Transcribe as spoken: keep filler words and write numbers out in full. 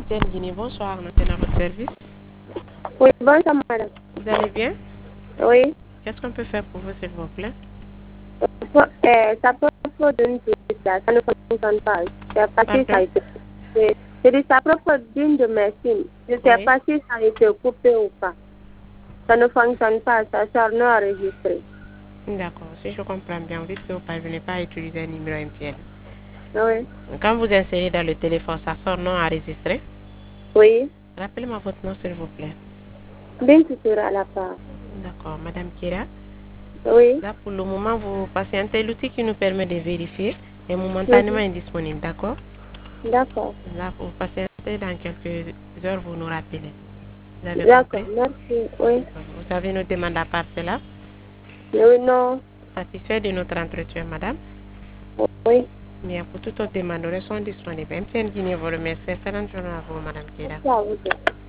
Thierry Guinée, bonsoir, nous sommes à votre service. Oui, bonsoir madame. Vous allez bien? Oui. Qu'est-ce qu'on peut faire pour vous, s'il vous plaît? Euh, ça propos d'une de ça ne fonctionne pas. Je ne sais pas si ça a été coupé. C'est de sa propre d'une de mes films. Je ne sais Oui. pas si ça a été coupé ou pas. Ça ne fonctionne pas, ça sort non enregistré. D'accord, si je comprends bien, vous dites que vous ne parvenez pas à utiliser un numéro M T N. Oui. Quand vous insérez dans le téléphone, ça sort non enregistré? Oui. Rappelez-moi votre nom, s'il vous plaît. Bintou Toura à la part. D'accord, Madame Kira. Oui. Là, pour le moment, vous patientez l'outil qui nous permet de vérifier est momentanément Oui. indisponible, d'accord? D'accord. Là, vous patientez dans quelques heures, vous nous rappelez. Vous avez D'accord, compris? merci. Oui. Vous avez nos demandes à part cela? Oui, non. Satisfait de notre entretien, madame? Oui. Bien, pour toute autre demande, nous restons disponibles. M T N Guinée vous remercie. Excellente journée à vous, madame Kira. Merci à vous.